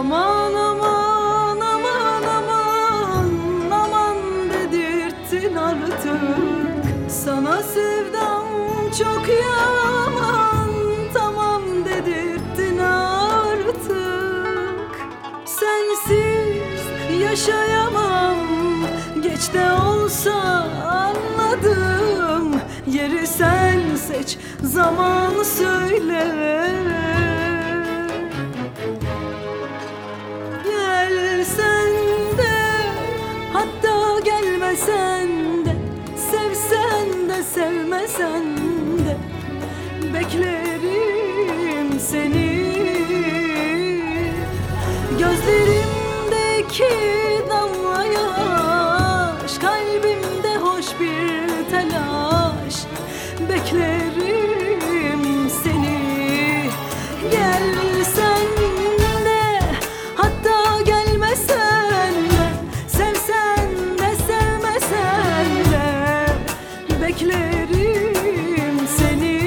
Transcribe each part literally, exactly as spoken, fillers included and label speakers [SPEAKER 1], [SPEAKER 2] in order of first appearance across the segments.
[SPEAKER 1] Aman aman aman aman aman dedirttin artık. Sana sevdam çok yaman, tamam dedirttin artık. Sensiz yaşayamam, geç de olsa anladım. Yeri sen seç, zamanı söyle. Gelsen de, hatta gelmesen de, sevsen de sevmesen de beklerim seni. Gözlerimdeki damla yaş, kalbimde hoş bir telaş, beklerim seni. Gelsen de, hatta gelmesen de, sevsen de sevmesen de beklerim seni.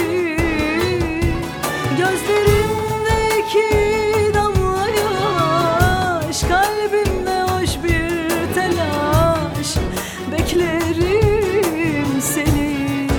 [SPEAKER 1] Gözlerimdeki damla yaş, kalbimde hoş bir telaş, beklerim seni.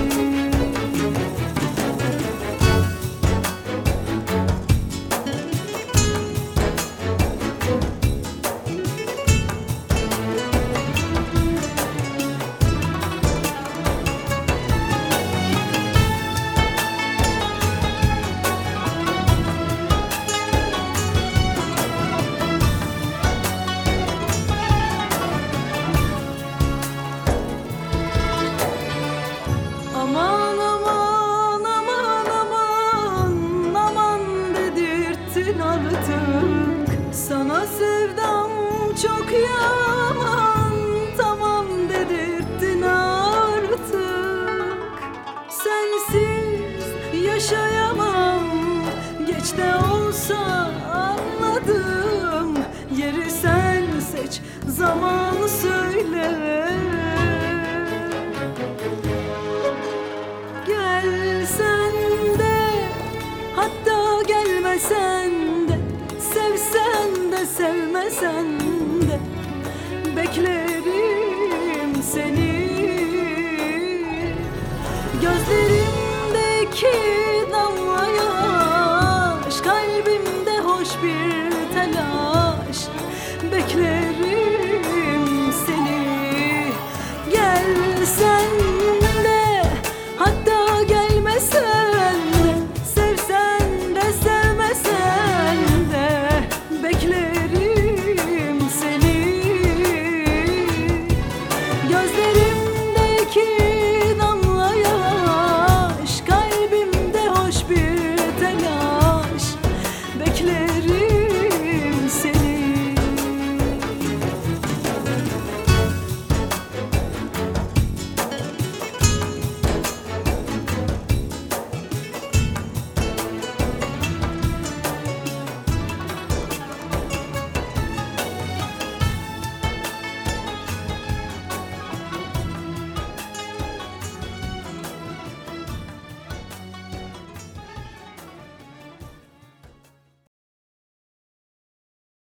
[SPEAKER 1] Aman aman aman aman aman dedirttin artık. Sana sevdam çok yaman, tamam dedirttin artık. Sensiz yaşayamam, geç de olsa anladım. Yeri sen seç, zamanı söyle. Gelsen de, hatta gelmesen de, sevsen de sevmesen